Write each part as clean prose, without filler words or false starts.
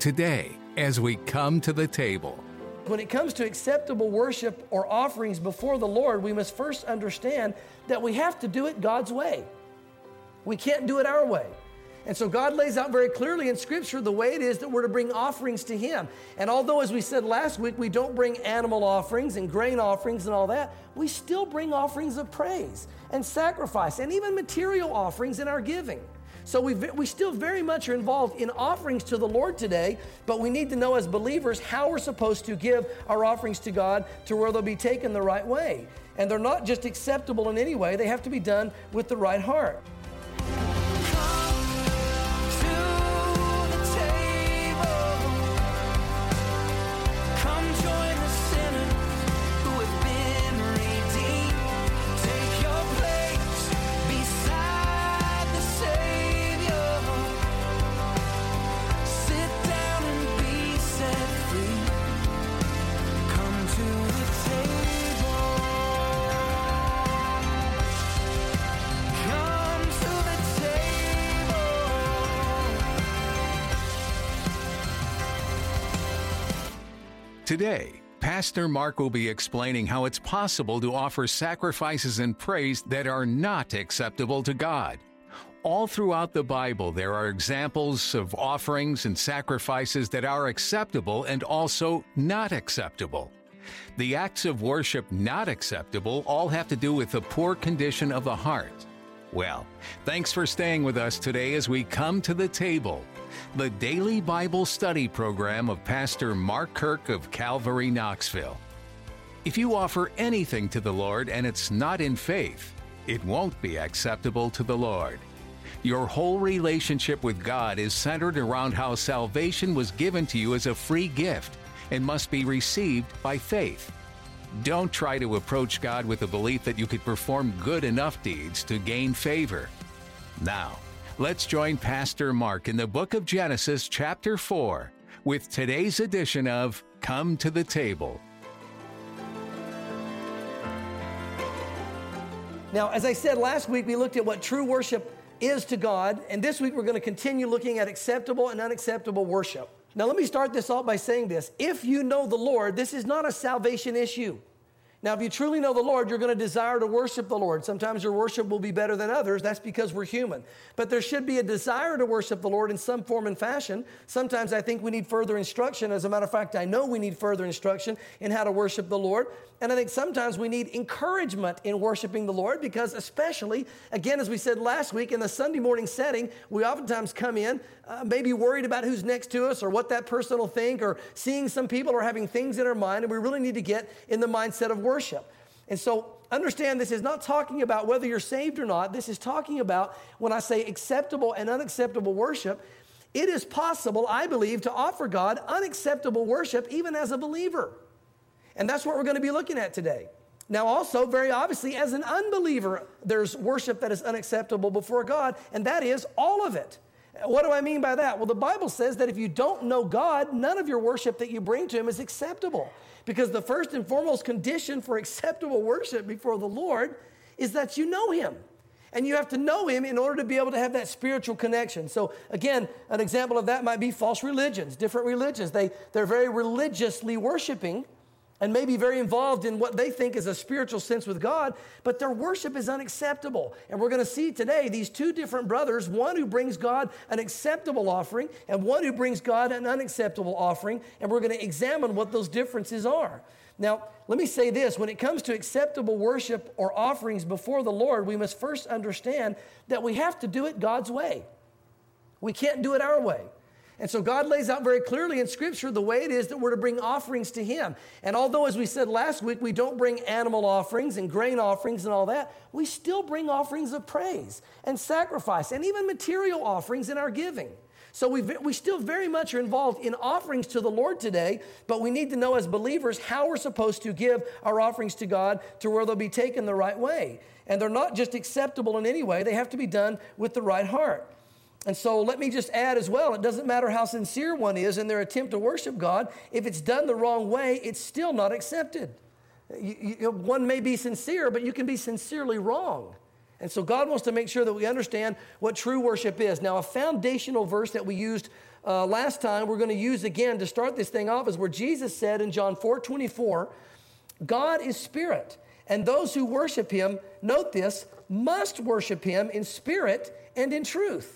Today, as we come to the table. When it comes to acceptable worship or offerings before the Lord, we must first understand that we have to do it God's way. We can't do it our way. And so God lays out very clearly in Scripture the way it is that we're to bring offerings to Him. And although, as we said last week, we don't bring animal offerings and grain offerings and all that, we still bring offerings of praise and sacrifice and even material offerings in our giving. So we still very much are involved in offerings to the Lord today, but we need to know as believers how we're supposed to give our offerings to God to where they'll be taken the right way. And they're not just acceptable in any way, they have to be done with the right heart. Today, Pastor Mark will be explaining how it's possible to offer sacrifices and praise that are not acceptable to God. All throughout the Bible, there are examples of offerings and sacrifices that are acceptable and also not acceptable. The acts of worship not acceptable all have to do with the poor condition of the heart. Well, thanks for staying with us today as we come to the table, the daily Bible study program of Pastor Mark Kirk of Calvary, Knoxville. If you offer anything to the Lord and it's not in faith, it won't be acceptable to the Lord. Your whole relationship with God is centered around how salvation was given to you as a free gift and must be received by faith. Don't try to approach God with the belief that you could perform good enough deeds to gain favor. Now, let's join Pastor Mark in the book of Genesis, chapter 4, with today's edition of Come to the Table. Now, as I said last week, we looked at what true worship is to God, and this week we're going to continue looking at acceptable and unacceptable worship. Now, let me start this off by saying this. If you know the Lord, this is not a salvation issue. Now, if you truly know the Lord, you're going to desire to worship the Lord. Sometimes your worship will be better than others. That's because we're human. But there should be a desire to worship the Lord in some form and fashion. Sometimes I think we need further instruction. As a matter of fact, I know we need further instruction in how to worship the Lord. And I think sometimes we need encouragement in worshiping the Lord because especially, again, as we said last week, in the Sunday morning setting, we oftentimes come in maybe worried about who's next to us or what that person will think or seeing some people or having things in our mind, and we really need to get in the mindset of worship. And so understand this is not talking about whether you're saved or not. This is talking about when I say acceptable and unacceptable worship, it is possible, I believe, to offer God unacceptable worship even as a believer. And that's what we're going to be looking at today. Now also, very obviously, as an unbeliever, there's worship that is unacceptable before God, and that is all of it. What do I mean by that? Well, the Bible says that if you don't know God, none of your worship that you bring to Him is acceptable. Because the first and foremost condition for acceptable worship before the Lord is that you know Him. And you have to know Him in order to be able to have that spiritual connection. So again, an example of that might be false religions, different religions. They're very religiously worshiping and maybe very involved in what they think is a spiritual sense with God, but their worship is unacceptable. And we're going to see today these two different brothers, one who brings God an acceptable offering and one who brings God an unacceptable offering, and we're going to examine what those differences are. Now, let me say this. When it comes to acceptable worship or offerings before the Lord, we must first understand that we have to do it God's way. We can't do it our way. And so God lays out very clearly in Scripture the way it is that we're to bring offerings to Him. And although, as we said last week, we don't bring animal offerings and grain offerings and all that, we still bring offerings of praise and sacrifice and even material offerings in our giving. So we still very much are involved in offerings to the Lord today, but we need to know as believers how we're supposed to give our offerings to God to where they'll be taken the right way. And they're not just acceptable in any way, they have to be done with the right heart. And so let me just add as well, it doesn't matter how sincere one is in their attempt to worship God. If it's done the wrong way, it's still not accepted. One may be sincere, but you can be sincerely wrong. And so God wants to make sure that we understand what true worship is. Now, a foundational verse that we used last time we're going to use again to start this thing off is where Jesus said in John 4:24, God is spirit, and those who worship him, note this, must worship him in spirit and in truth.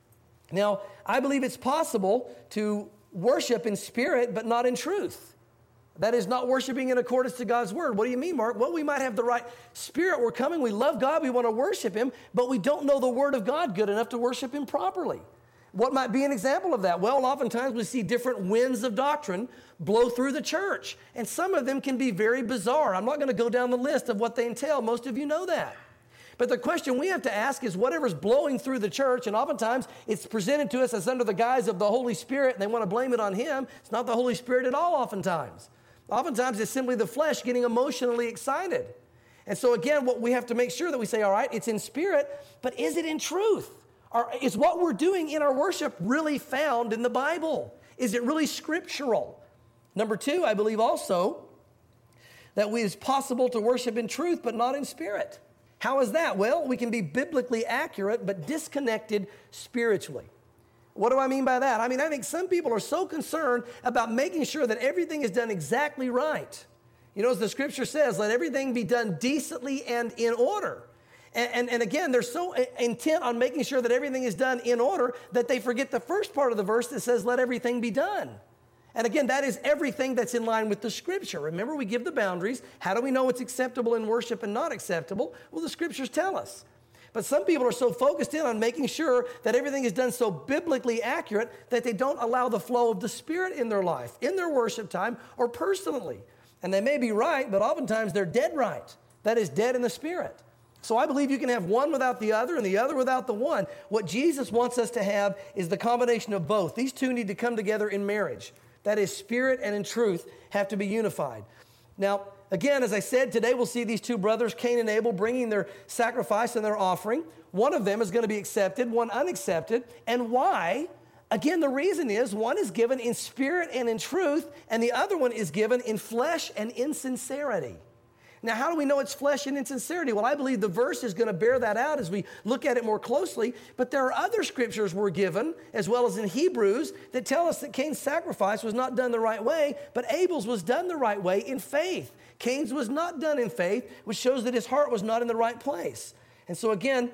Now, I believe it's possible to worship in spirit but not in truth. That is not worshiping in accordance to God's word. What do you mean, Mark? Well, we might have the right spirit. We're coming. We love God. We want to worship him, but we don't know the word of God good enough to worship him properly. What might be an example of that? Well, oftentimes we see different winds of doctrine blow through the church, and some of them can be very bizarre. I'm not going to go down the list of what they entail. Most of you know that. But the question we have to ask is whatever's blowing through the church, and oftentimes it's presented to us as under the guise of the Holy Spirit, and they want to blame it on him. It's not the Holy Spirit at all oftentimes. Oftentimes it's simply the flesh getting emotionally excited. And so again, what we have to make sure that we say, all right, it's in spirit, but is it in truth? Or is what we're doing in our worship really found in the Bible? Is it really scriptural? Number two, I believe also that it's possible to worship in truth but not in spirit. How is that? Well, we can be biblically accurate but disconnected spiritually. What do I mean by that? I mean, I think some people are so concerned about making sure that everything is done exactly right. You know, as the scripture says, let everything be done decently and in order. And again, they're so intent on making sure that everything is done in order that they forget the first part of the verse that says, let everything be done. And again, that is everything that's in line with the scripture. Remember, we give the boundaries. How do we know what's acceptable in worship and not acceptable? Well, the scriptures tell us. But some people are so focused in on making sure that everything is done so biblically accurate that they don't allow the flow of the Spirit in their life, in their worship time, or personally. And they may be right, but oftentimes they're dead right. That is dead in the Spirit. So I believe you can have one without the other and the other without the one. What Jesus wants us to have is the combination of both. These two need to come together in marriage. That is, spirit and in truth have to be unified. Now, again, as I said, today we'll see these two brothers, Cain and Abel, bringing their sacrifice and their offering. One of them is going to be accepted, one unaccepted. And why? Again, the reason is one is given in spirit and in truth, and the other one is given in flesh and in sincerity. Now, how do we know it's flesh and insincerity? Well, I believe the verse is going to bear that out as we look at it more closely. But there are other scriptures we're given, as well as in Hebrews, that tell us that Cain's sacrifice was not done the right way, but Abel's was done the right way in faith. Cain's was not done in faith, which shows that his heart was not in the right place. And so again,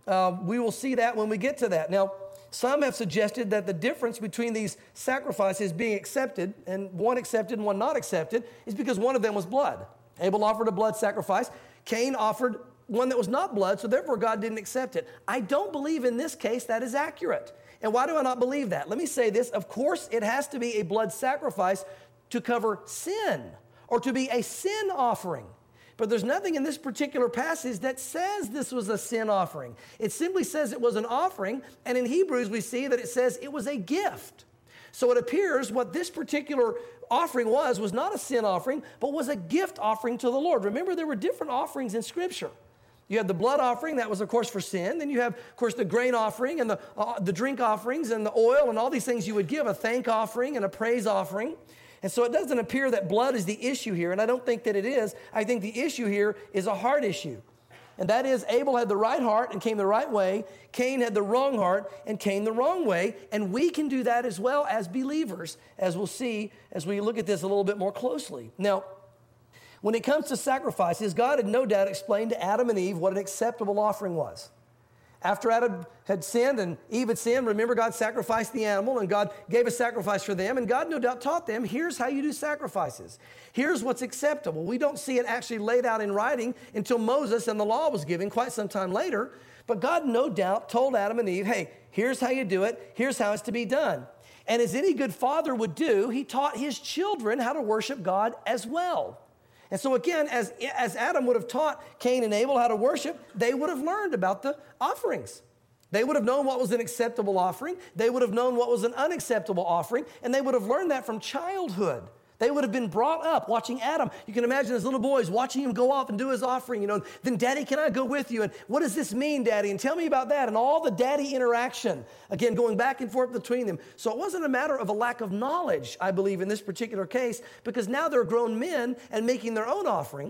we will see that when we get to that. Now, some have suggested that the difference between these sacrifices being accepted, and one accepted and one not accepted, is because one of them was blood. Abel offered a blood sacrifice. Cain offered one that was not blood, so therefore God didn't accept it. I don't believe in this case that is accurate. And why do I not believe that? Let me say this. Of course, it has to be a blood sacrifice to cover sin or to be a sin offering. But there's nothing in this particular passage that says this was a sin offering. It simply says it was an offering, and in Hebrews we see that it says it was a gift. So it appears what this particular offering was not a sin offering, but was a gift offering to the Lord. Remember, there were different offerings in Scripture. You had the blood offering, that was, of course, for sin. Then you have, of course, the grain offering and the drink offerings and the oil and all these things you would give, a thank offering and a praise offering. And so it doesn't appear that blood is the issue here, and I don't think that it is. I think the issue here is a heart issue. And that is, Abel had the right heart and came the right way. Cain had the wrong heart and came the wrong way. And we can do that as well as believers, as we'll see as we look at this a little bit more closely. Now, when it comes to sacrifices, God had no doubt explained to Adam and Eve what an acceptable offering was. After Adam had sinned and Eve had sinned, remember, God sacrificed the animal and God gave a sacrifice for them. And God no doubt taught them, here's how you do sacrifices. Here's what's acceptable. We don't see it actually laid out in writing until Moses and the law was given quite some time later. But God no doubt told Adam and Eve, hey, here's how you do it. Here's how it's to be done. And as any good father would do, he taught his children how to worship God as well. And so again, as Adam would have taught Cain and Abel how to worship, they would have learned about the offerings. They would have known what was an acceptable offering. They would have known what was an unacceptable offering. And they would have learned that from childhood. They would have been brought up watching Adam. You can imagine as little boys watching him go off and do his offering, then Daddy, can I go with you? And what does this mean, Daddy? And tell me about that. And all the daddy interaction, again, going back and forth between them. So it wasn't a matter of a lack of knowledge, I believe, in this particular case, because now they're grown men and making their own offerings.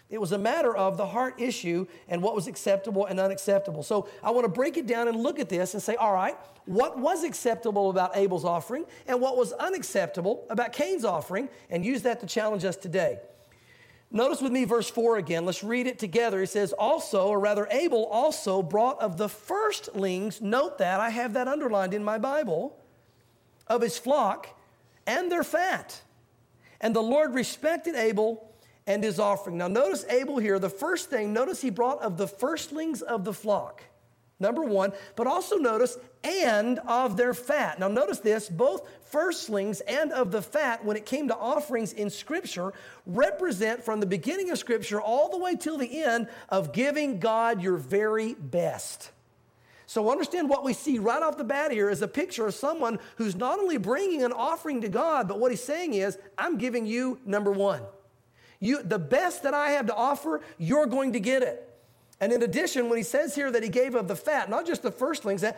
It was a matter of the heart issue and what was acceptable and unacceptable. So I want to break it down and look at this and say, all right, what was acceptable about Abel's offering and what was unacceptable about Cain's offering, and use that to challenge us today. Notice with me verse 4 again. Let's read it together. It says, also, or rather Abel also brought of the firstlings, note that, I have that underlined in my Bible, of his flock and their fat. And the Lord respected Abel and his offering. Now notice Abel here, the first thing, notice he brought of the firstlings of the flock, number one, but also notice, and of their fat. Now notice this, both firstlings and of the fat, when it came to offerings in Scripture, represent from the beginning of Scripture all the way till the end of giving God your very best. So understand what we see right off the bat here is a picture of someone who's not only bringing an offering to God, but what he's saying is, I'm giving you number one. The best that I have to offer, you're going to get it. And in addition, when he says here that he gave of the fat, not just the firstlings here,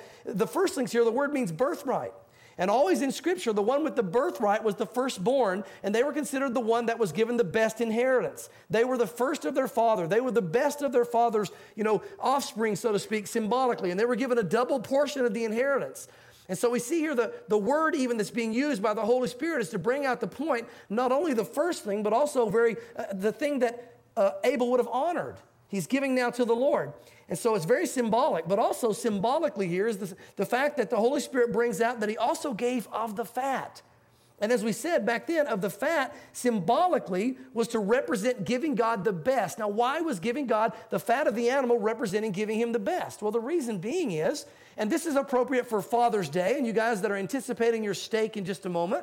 the word means birthright. And always in Scripture, the one with the birthright was the firstborn, and they were considered the one that was given the best inheritance. They were the first of their father. They were the best of their father's, offspring, so to speak, symbolically, and they were given a double portion of the inheritance. And so we see here the word even that's being used by the Holy Spirit is to bring out the point, not only the firstling, but also the thing that Abel would have honored. He's giving now to the Lord. And so it's very symbolic, but also symbolically here is the fact that the Holy Spirit brings out that he also gave of the fat. And as we said back then, of the fat, symbolically, was to represent giving God the best. Now, why was giving God the fat of the animal representing giving him the best? Well, the reason being is, and this is appropriate for Father's Day, and you guys that are anticipating your steak in just a moment,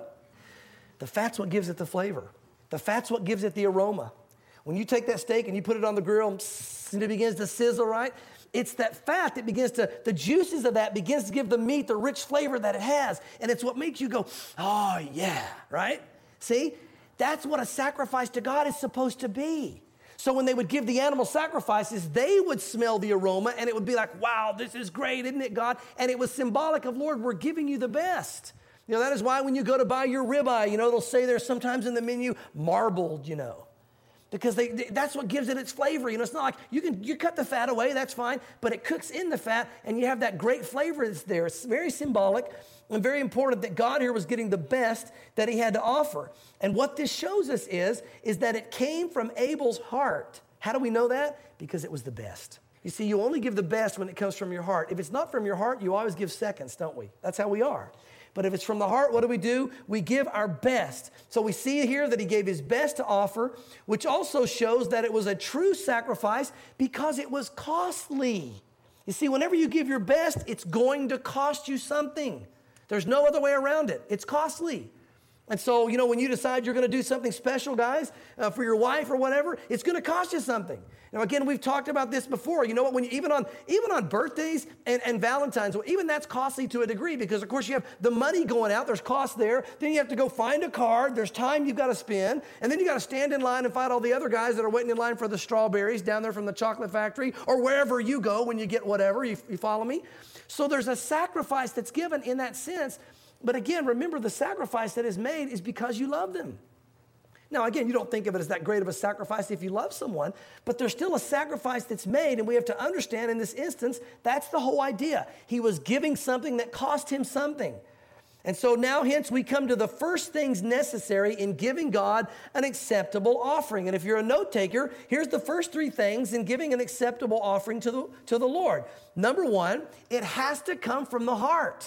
the fat's what gives it the flavor. The fat's what gives it the aroma. When you take that steak and you put it on the grill and it begins to sizzle, right? It's that fat that the juices of that begins to give the meat the rich flavor that it has. And it's what makes you go, oh yeah, right? See, that's what a sacrifice to God is supposed to be. So when they would give the animal sacrifices, they would smell the aroma and it would be like, wow, this is great, isn't it, God? And it was symbolic of, Lord, we're giving you the best. That is why when you go to buy your ribeye, they'll say there's sometimes in the menu, marbled, because that's what gives it its flavor. It's not like you cut the fat away, that's fine, but it cooks in the fat and you have that great flavor that's there. It's very symbolic and very important that God here was getting the best that he had to offer. And what this shows us is that it came from Abel's heart. How do we know that? Because it was the best. You see, you only give the best when it comes from your heart. If it's not from your heart, you always give seconds, don't we? That's how we are. But if it's from the heart, what do? We give our best. So we see here that he gave his best to offer, which also shows that it was a true sacrifice because it was costly. You see, whenever you give your best, it's going to cost you something. There's no other way around it. It's costly. And so, when you decide you're going to do something special, guys, for your wife or whatever, it's going to cost you something. Now, again, we've talked about this before. You know what? Even on birthdays and Valentine's, well, even that's costly to a degree because, of course, you have the money going out. There's cost there. Then you have to go find a card. There's time you've got to spend. And then you got to stand in line and fight all the other guys that are waiting in line for the strawberries down there from the chocolate factory or wherever you go when you get whatever. You follow me? So there's a sacrifice that's given in that sense. But again, remember the sacrifice that is made is because you love them. Now, again, you don't think of it as that great of a sacrifice if you love someone, but there's still a sacrifice that's made, and we have to understand in this instance, that's the whole idea. He was giving something that cost him something. And so now, hence, we come to the first things necessary in giving God an acceptable offering. And if you're a note taker, here's the first three things in giving an acceptable offering to the Lord. Number one, it has to come from the heart.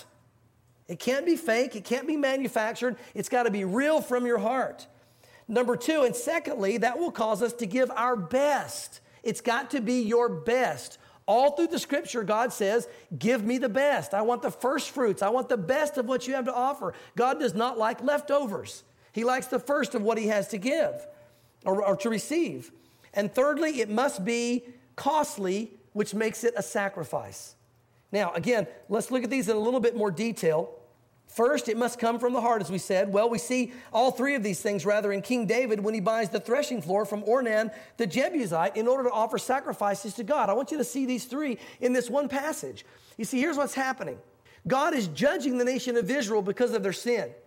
It can't be fake. It can't be manufactured. It's got to be real from your heart. Number two, and secondly, that will cause us to give our best. It's got to be your best. All through the Scripture, God says, give me the best. I want the first fruits. I want the best of what you have to offer. God does not like leftovers. He likes the first of what he has to give or to receive. And thirdly, it must be costly, which makes it a sacrifice. Now, again, let's look at these in a little bit more detail. First, it must come from the heart, as we said. Well, we see all three of these things, rather, in King David when he buys the threshing floor from Ornan the Jebusite in order to offer sacrifices to God. I want you to see these three in this one passage. You see, here's what's happening. God is judging the nation of Israel because of their sin.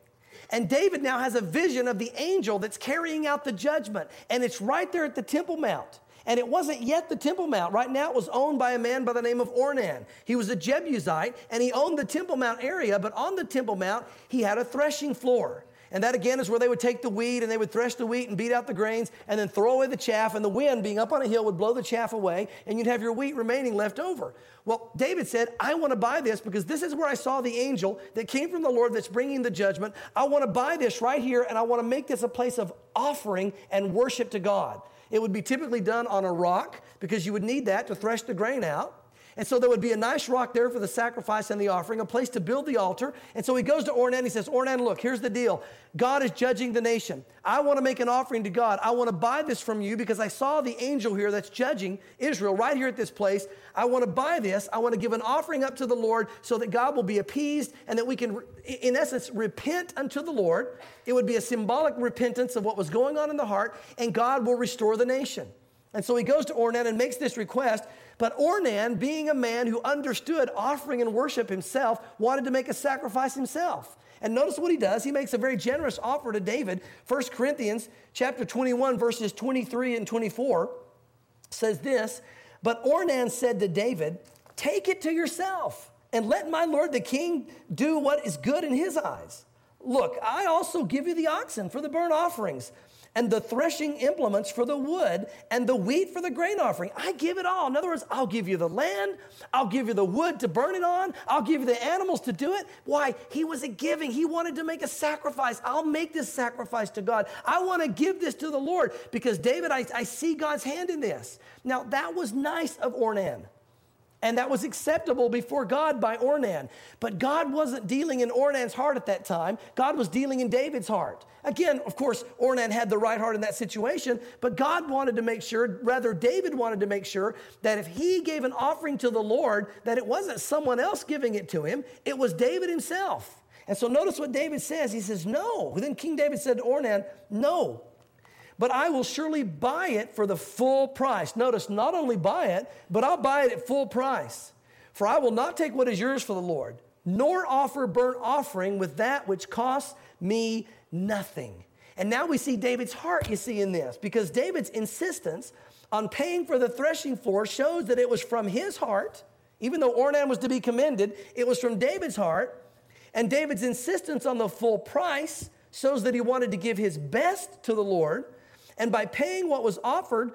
And David now has a vision of the angel that's carrying out the judgment. And it's right there at the Temple Mount. And it wasn't yet the Temple Mount. Right now it was owned by a man by the name of Ornan. He was a Jebusite, and he owned the Temple Mount area, but on the Temple Mount, he had a threshing floor. And that again is where they would take the wheat and they would thresh the wheat and beat out the grains and then throw away the chaff, and the wind being up on a hill would blow the chaff away and you'd have your wheat remaining left over. Well, David said, I want to buy this because this is where I saw the angel that came from the Lord that's bringing the judgment. I want to buy this right here, and I want to make this a place of offering and worship to God. It would be typically done on a rock because you would need that to thresh the grain out. And so there would be a nice rock there for the sacrifice and the offering, a place to build the altar. And so he goes to Ornan. He says, Ornan, look, here's the deal. God is judging the nation. I want to make an offering to God. I want to buy this from you because I saw the angel here that's judging Israel right here at this place. I want to buy this. I want to give an offering up to the Lord so that God will be appeased and that we can, in essence, repent unto the Lord. It would be a symbolic repentance of what was going on in the heart, and God will restore the nation. And so he goes to Ornan and makes this request. But Ornan, being a man who understood offering and worship himself, wanted to make a sacrifice himself. And notice what he does. He makes a very generous offer to David. 1 Corinthians chapter 21, verses 23 and 24 says this, but Ornan said to David, take it to yourself and let my lord the king do what is good in his eyes. Look, I also give you the oxen for the burnt offerings, and the threshing implements for the wood, and the wheat for the grain offering. I give it all. In other words, I'll give you the land. I'll give you the wood to burn it on. I'll give you the animals to do it. Why? He was a giving. He wanted to make a sacrifice. I'll make this sacrifice to God. I want to give this to the Lord because, David, I see God's hand in this. Now, that was nice of Ornan. And that was acceptable before God by Ornan. But God wasn't dealing in Ornan's heart at that time. God was dealing in David's heart. Again, of course, Ornan had the right heart in that situation, but God wanted to make sure, rather David wanted to make sure that if he gave an offering to the Lord, that it wasn't someone else giving it to him, it was David himself. And so notice what David says. He says, no. Then King David said to Ornan, no. But I will surely buy it for the full price. Notice, not only buy it, but I'll buy it at full price. For I will not take what is yours for the Lord, nor offer burnt offering with that which costs me nothing. And now we see David's heart, you see, in this, because David's insistence on paying for the threshing floor shows that it was from his heart. Even though Ornan was to be commended, it was from David's heart. And David's insistence on the full price shows that he wanted to give his best to the Lord. And by paying what was offered,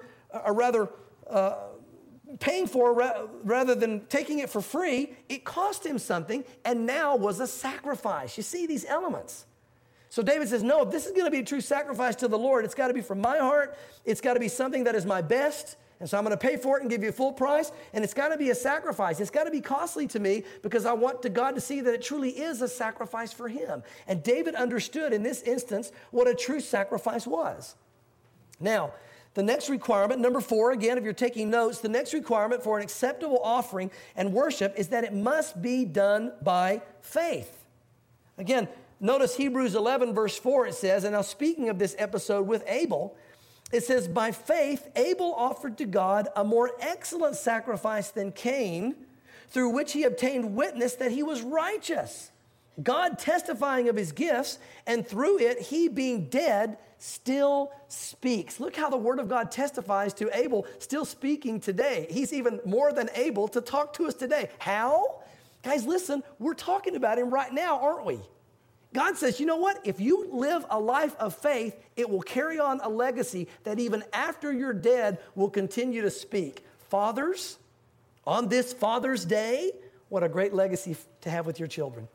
paying for rather than taking it for free, it cost him something and now was a sacrifice. You see these elements. So David says, no, if this is going to be a true sacrifice to the Lord, it's got to be from my heart. It's got to be something that is my best. And so I'm going to pay for it and give you a full price. And it's got to be a sacrifice. It's got to be costly to me because I want God to see that it truly is a sacrifice for him. And David understood in this instance what a true sacrifice was. Now, the next requirement, number 4, again, if you're taking notes, the next requirement for an acceptable offering and worship is that it must be done by faith. Again, notice Hebrews 11, verse 4, it says, and now speaking of this episode with Abel, it says, by faith, Abel offered to God a more excellent sacrifice than Cain, through which he obtained witness that he was righteous, God testifying of his gifts, and through it, he being dead, still speaks. Look how the word of God testifies to Abel still speaking today. He's even more than able to talk to us today. How? Guys, listen, we're talking about him right now, aren't we? God says, you know what? If you live a life of faith, it will carry on a legacy that even after you're dead will continue to speak. Fathers, on this Father's Day, what a great legacy to have with your children.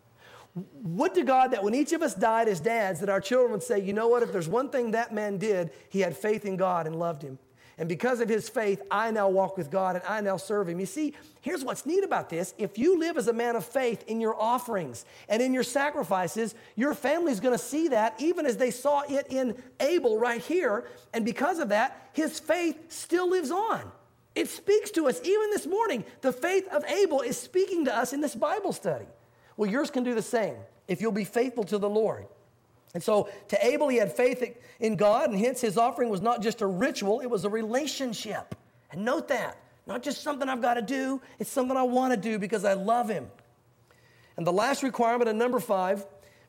Would to God that when each of us died as dads, that our children would say, you know what, if there's one thing that man did, he had faith in God and loved him. And because of his faith, I now walk with God and I now serve him. You see, here's what's neat about this. If you live as a man of faith in your offerings and in your sacrifices, your family's going to see that even as they saw it in Abel right here. And because of that, his faith still lives on. It speaks to us. Even this morning, the faith of Abel is speaking to us in this Bible study. Well, yours can do the same if you'll be faithful to the Lord. And so to Abel, he had faith in God, and hence his offering was not just a ritual, it was a relationship. And note that, not just something I've got to do, it's something I want to do because I love him. And the last requirement, and number 5,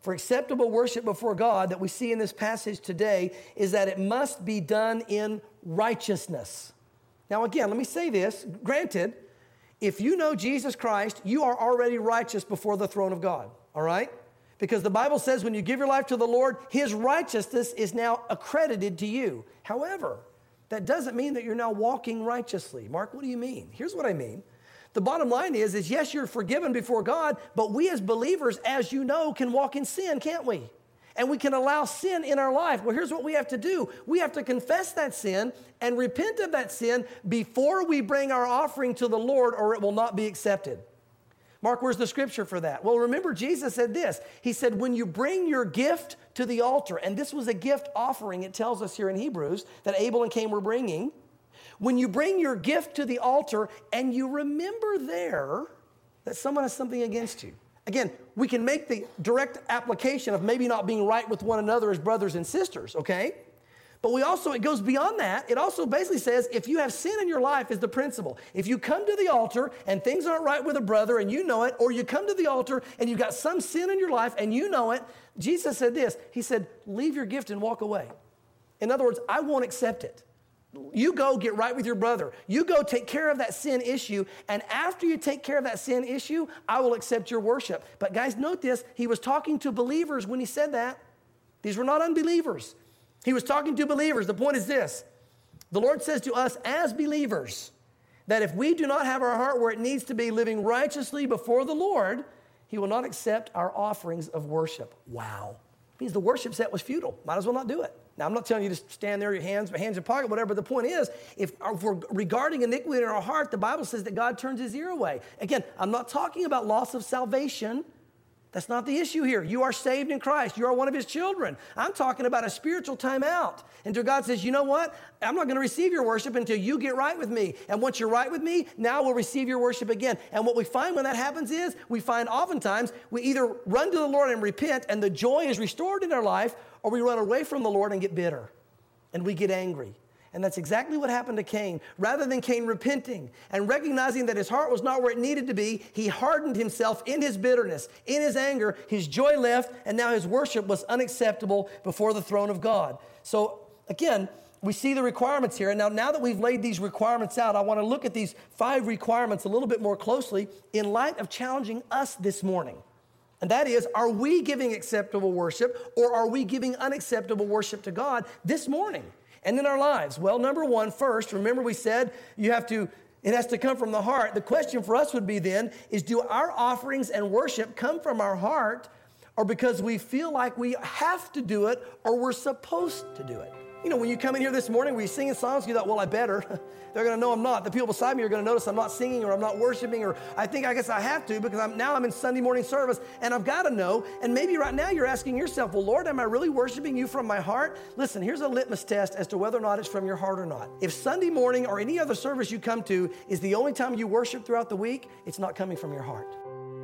for acceptable worship before God that we see in this passage today is that it must be done in righteousness. Now again, let me say this. Granted, if you know Jesus Christ, you are already righteous before the throne of God, all right? Because the Bible says when you give your life to the Lord, His righteousness is now accredited to you. However, that doesn't mean that you're now walking righteously. Mark, what do you mean? Here's what I mean. The bottom line is yes, you're forgiven before God, but we as believers, as you know, can walk in sin, can't we? And we can allow sin in our life. Well, here's what we have to do. We have to confess that sin and repent of that sin before we bring our offering to the Lord, or it will not be accepted. Mark, where's the scripture for that? Well, remember Jesus said this. He said, when you bring your gift to the altar, and this was a gift offering, it tells us here in Hebrews that Abel and Cain were bringing. When you bring your gift to the altar and you remember there that someone has something against you. Again, we can make the direct application of maybe not being right with one another as brothers and sisters, okay? But it goes beyond that. It also basically says if you have sin in your life is the principle. If you come to the altar and things aren't right with a brother and you know it, or you come to the altar and you've got some sin in your life and you know it, Jesus said this. He said, leave your gift and walk away. In other words, I won't accept it. You go get right with your brother. You go take care of that sin issue, and after you take care of that sin issue, I will accept your worship. But guys, note this. He was talking to believers when he said that. These were not unbelievers. He was talking to believers. The point is this. The Lord says to us as believers that if we do not have our heart where it needs to be, living righteously before the Lord, He will not accept our offerings of worship. Wow. It means the worship set was futile. Might as well not do it. Now, I'm not telling you to stand there, your hands in your pocket, whatever. The point is, if we're regarding iniquity in our heart, the Bible says that God turns His ear away. Again, I'm not talking about loss of salvation. That's not the issue here. You are saved in Christ. You are one of His children. I'm talking about a spiritual timeout. Until God says, you know what? I'm not going to receive your worship until you get right with me. And once you're right with me, now we'll receive your worship again. And what we find when that happens is, we find oftentimes we either run to the Lord and repent and the joy is restored in our life, or we run away from the Lord and get bitter. And we get angry. And that's exactly what happened to Cain. Rather than Cain repenting and recognizing that his heart was not where it needed to be, he hardened himself in his bitterness, in his anger. His joy left, and now his worship was unacceptable before the throne of God. So again, we see the requirements here. And now that we've laid these requirements out, I want to look at these 5 requirements a little bit more closely in light of challenging us this morning. And that is, are we giving acceptable worship, or are we giving unacceptable worship to God this morning and in our lives? Well, number one, first, remember we said it has to come from the heart. The question for us would be then is, do our offerings and worship come from our heart, or because we feel like we have to do it or we're supposed to do it? You know, when you come in here this morning, we singing songs, you thought, well, I better. They're going to know I'm not. The people beside me are going to notice I'm not singing, or I'm not worshiping, or I guess I have to because I'm in Sunday morning service, and I've got to know. And maybe right now you're asking yourself, well, Lord, am I really worshiping you from my heart? Listen, here's a litmus test as to whether or not it's from your heart or not. If Sunday morning or any other service you come to is the only time you worship throughout the week, it's not coming from your heart.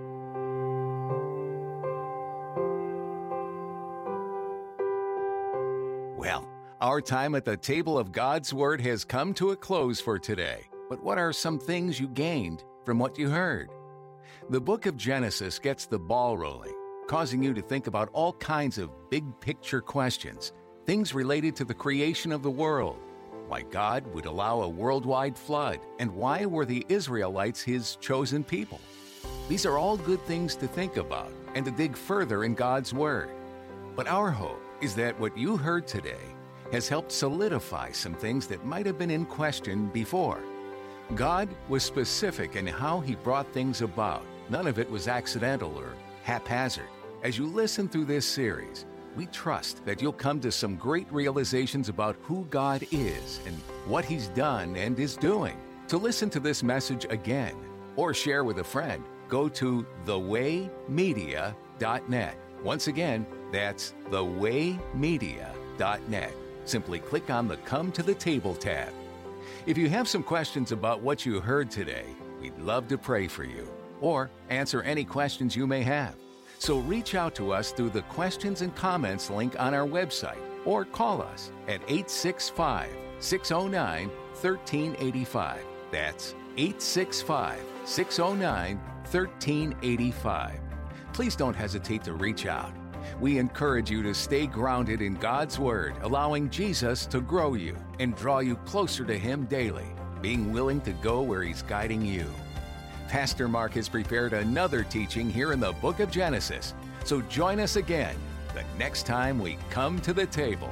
Well, our time at the table of God's Word has come to a close for today. But what are some things you gained from what you heard? The book of Genesis gets the ball rolling, causing you to think about all kinds of big-picture questions, things related to the creation of the world, why God would allow a worldwide flood, and why were the Israelites His chosen people. These are all good things to think about and to dig further in God's Word. But our hope is that what you heard today has helped solidify some things that might have been in question before. God was specific in how He brought things about. None of it was accidental or haphazard. As you listen through this series, we trust that you'll come to some great realizations about who God is and what He's done and is doing. To listen to this message again or share with a friend, go to thewaymedia.net. Once again, that's thewaymedia.net. Simply click on the Come to the Table tab. If you have some questions about what you heard today, we'd love to pray for you or answer any questions you may have. So reach out to us through the questions and comments link on our website or call us at 865-609-1385. That's 865-609-1385. Please don't hesitate to reach out. We encourage you to stay grounded in God's Word, allowing Jesus to grow you and draw you closer to Him daily, being willing to go where He's guiding you. Pastor Mark has prepared another teaching here in the book of Genesis, so join us again the next time we come to the table.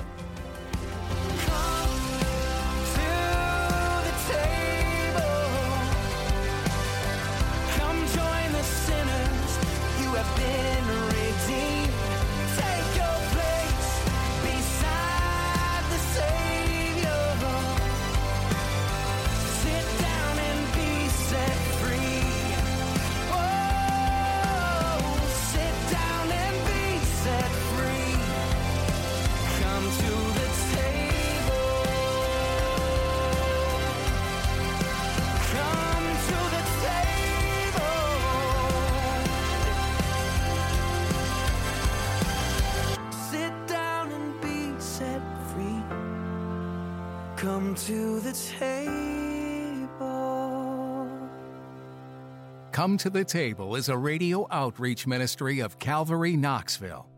Come to the table. Come to the Table is a radio outreach ministry of Calvary Knoxville.